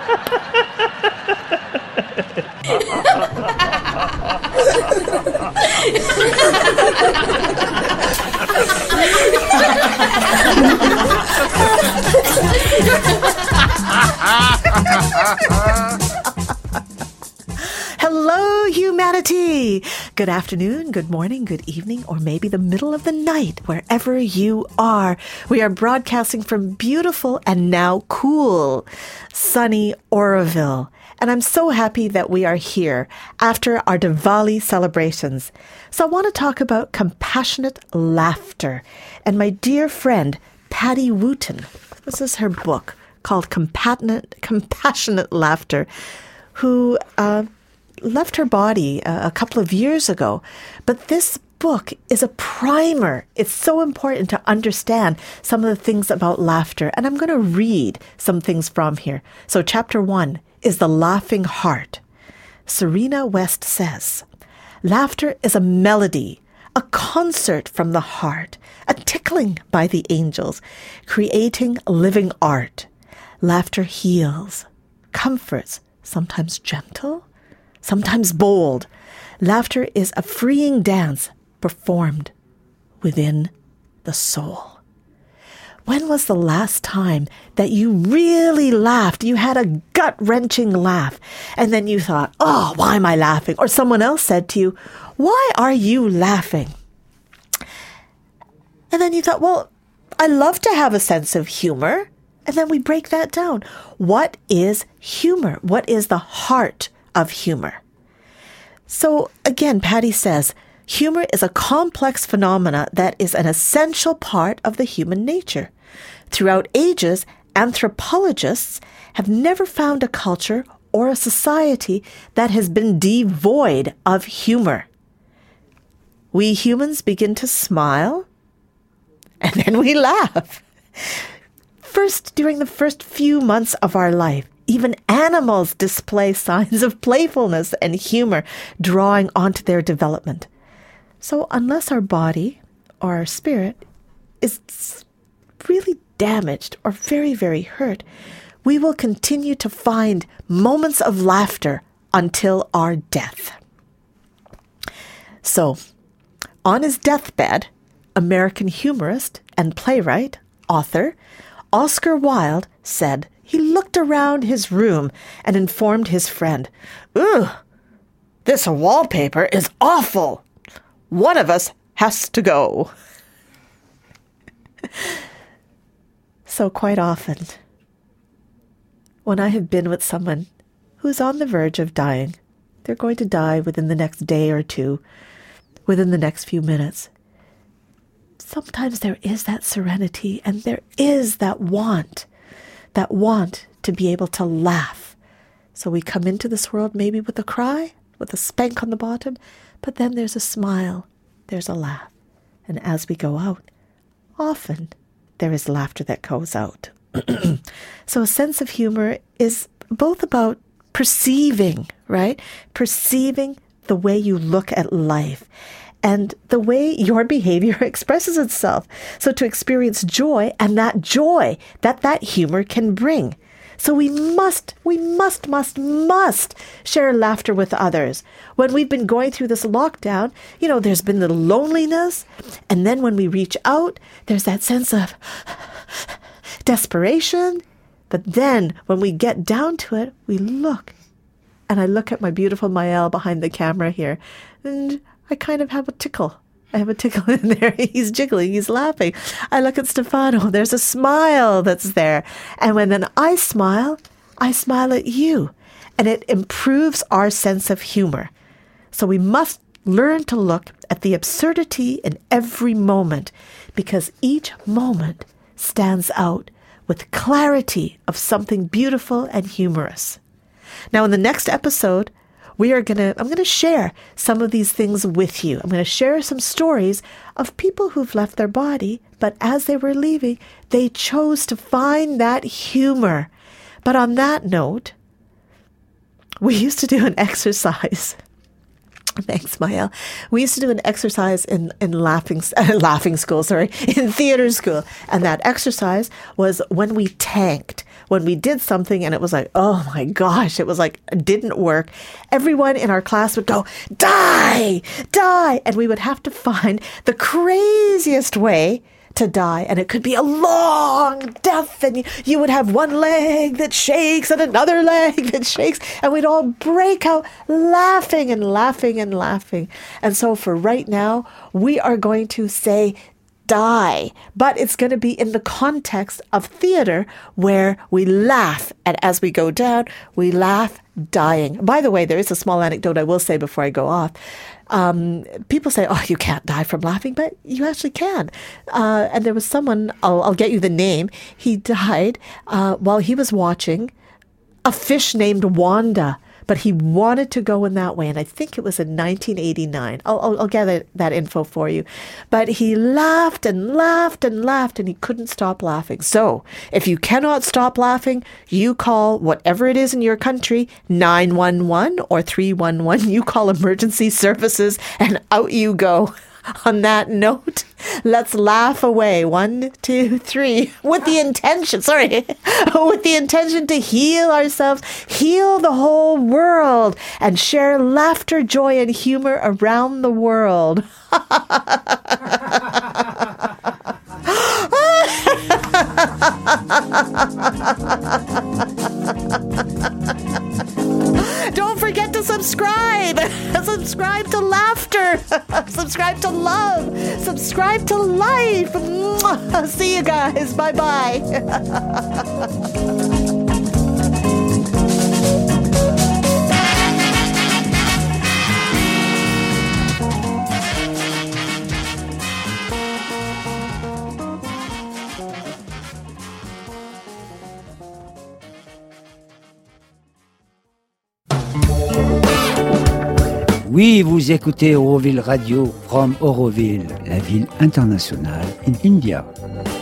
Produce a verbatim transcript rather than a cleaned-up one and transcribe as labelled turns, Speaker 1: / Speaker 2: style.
Speaker 1: Hello, humanity! Good afternoon, good morning, good evening, or maybe the middle of the night, wherever you are. We are broadcasting from beautiful and now cool, sunny Oroville. And I'm so happy that we are here after our Diwali celebrations. So I want to talk about compassionate laughter. And my dear friend, Patty Wooten, this is her book called Compassionate, Compassionate Laughter, who uh, left her body a, a couple of years ago. But this book is a primer. It's so important to understand some of the things about laughter. And I'm going to read some things from here. So chapter one is the laughing heart. Serena West says, laughter is a melody, a concert from the heart, a tickling by the angels, creating living art. Laughter heals, comforts, sometimes gentle, sometimes bold. Laughter is a freeing dance performed within the soul. When was the last time that you really laughed? You had a gut-wrenching laugh, and then you thought, oh, why am I laughing? Or someone else said to you, why are you laughing? And then you thought, well, I love to have a sense of humor. And then we break that down. What is humor? What is the heart of humor? So again, Patty says, humor is a complex phenomena that is an essential part of the human nature. Throughout ages, anthropologists have never found a culture or a society that has been devoid of humor. We humans begin to smile, and then we laugh. First, during the first few months of our life, even animals display signs of playfulness and humor, drawing onto their development. So unless our body or our spirit is really damaged or very, very hurt, we will continue to find moments of laughter until our death. So, on his deathbed, American humorist and playwright, author, Oscar Wilde said he looked around his room and informed his friend, "Ugh, this wallpaper is awful. One of us has to go." So quite often, when I have been with someone who's on the verge of dying, they're going to die within the next day or two, within the next few minutes. Sometimes there is that serenity and there is that want, that want to be able to laugh. So we come into this world maybe with a cry, with a spank on the bottom, but then there's a smile, there's a laugh. And as we go out, often there is laughter that goes out. So a sense of humor is both about perceiving, right? Perceiving the way you look at life and the way your behavior expresses itself. So to experience joy and that joy that that humor can bring. So we must, we must, must, must share laughter with others. When we've been going through this lockdown, you know, there's been the loneliness. And then when we reach out, there's that sense of desperation. But then when we get down to it, we look. And I look at my beautiful Mael behind the camera here. And I kind of have a tickle. I have a tickle in there. He's jiggling. He's laughing. I look at Stefano. There's a smile that's there. And when then I smile, I smile at you. And it improves our sense of humor. So we must learn to look at the absurdity in every moment, because each moment stands out with clarity of something beautiful and humorous. Now, in the next episode, we are going to, I'm going to share some of these things with you. I'm going to share some stories of people who've left their body, but as they were leaving, they chose to find that humor. But on that note, we used to do an exercise. Thanks, Mael. We used to do an exercise in, in laughing, uh, laughing school, sorry, in theater school. And that exercise was when we tanked, when we did something and it was like, oh my gosh, it was like, it didn't work, everyone in our class would go, die, die. And we would have to find the craziest way to die. And it could be a long death, and you, you would have one leg that shakes and another leg that shakes, and we'd all break out laughing and laughing and laughing. And so for right now, we are going to say die, but it's going to be in the context of theater where we laugh, and as we go down, we laugh dying. By the way, there is a small anecdote I will say before I go off. Um, people say, oh, you can't die from laughing, but you actually can. Uh, and there was someone, I'll, I'll get you the name, he died uh, while he was watching a fish named Wanda, but he wanted to go in that way. And I think it was in nineteen eighty-nine. I'll, I'll, I'll gather that info for you. But he laughed and laughed and laughed, and he couldn't stop laughing. So if you cannot stop laughing, you call whatever it is in your country, nine one one or three one one. You call emergency services, and out you go. On that note, let's laugh away. One, two, three. With the intention, sorry, with the intention to heal ourselves, heal the whole world, and share laughter, joy, and humor around the world. Don't forget to subscribe. Subscribe to laughter. Subscribe to love. Subscribe to life. See you guys. Bye-bye.
Speaker 2: Oui, vous écoutez Auroville Radio from Auroville, la ville internationale in India.